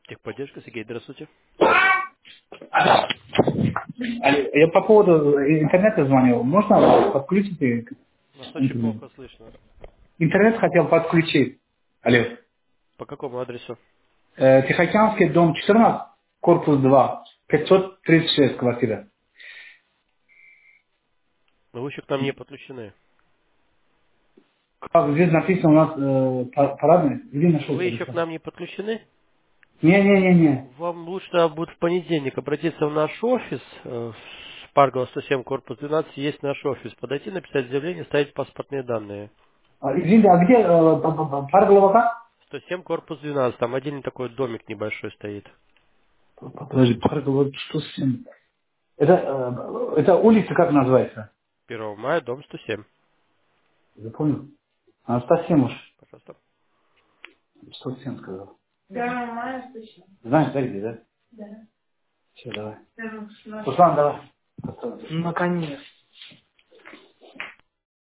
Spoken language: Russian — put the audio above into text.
Техподдержка, Сергей, здравствуйте. Я по поводу интернета звонил. Можно подключить Вас очень интернет? плохо слышно. Интернет хотел подключить. Алло. По какому адресу? Тихоокеанский дом 14, корпус 2, 536 квартира. Но вы еще к нам не подключены. Как здесь написано у нас парадный, где Вы нашелся еще к телефон? нам не подключены? Не-не-не-не. Вам лучше будет в понедельник обратиться в наш офис. В Паргова 107, корпус 12, есть наш офис. Подойти, написать заявление, ставить паспортные данные. Извините, а где Парголова как? 107, корпус 12, там отдельный такой домик небольшой стоит. Подожди, Парголова, что с ним? Это улица как называется? 1 мая, дом 107. Запомнил? Анастасия уж. Пожалуйста. 107 сказал. Знаешь, да, где, да? Все, давай. Руслан, давай. Наконец.